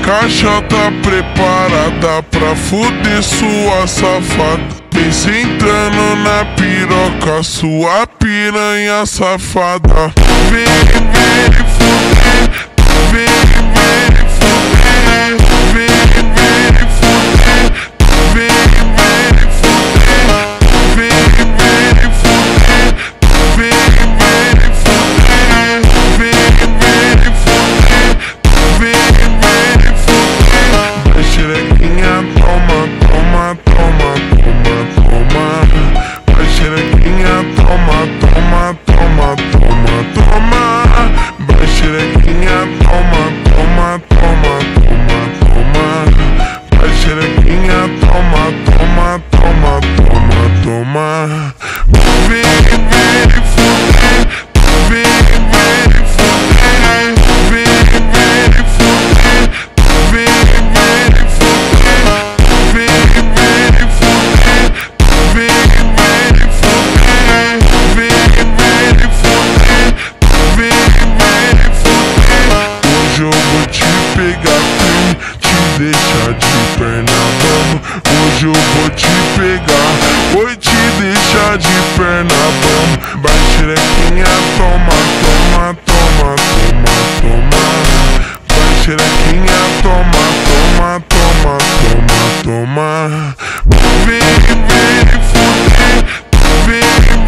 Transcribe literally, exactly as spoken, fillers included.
caixa tá preparada pra fuder sua safada. Vem sentando na piroca, sua piranha safada. Vem, vem fuder, vem, vem fuder, vem, vem fuder, vem, vem fuder, vem, vem fuder, vem, vem fuder, vem, vem fuder, vem, vem fuder. Vai xerequinha, toma, toma, toma, toma, toma. Vai xerequinha, toma, toma, toma, toma, toma. Vai xerequinha, toma, toma, toma, toma, toma. Vai xerequinha, toma, toma, toma, toma, toma. Vem, vem fuder, vem, vem fuder, vem, vem fuder, vem, vem fuder, vem, vem fuder, vem, vem fuder, vem, vem fuder, vem, vem fuder. Hoje eu vou te pegar firme, te deixar de perna bamba. Hoje eu vou te pegar, vou te deixar de perna bamba. Vai xerequinha, toma, toma, toma, toma, toma. Vai xerequinha, toma, toma, toma, toma, toma. Vem, vem fuder, vem,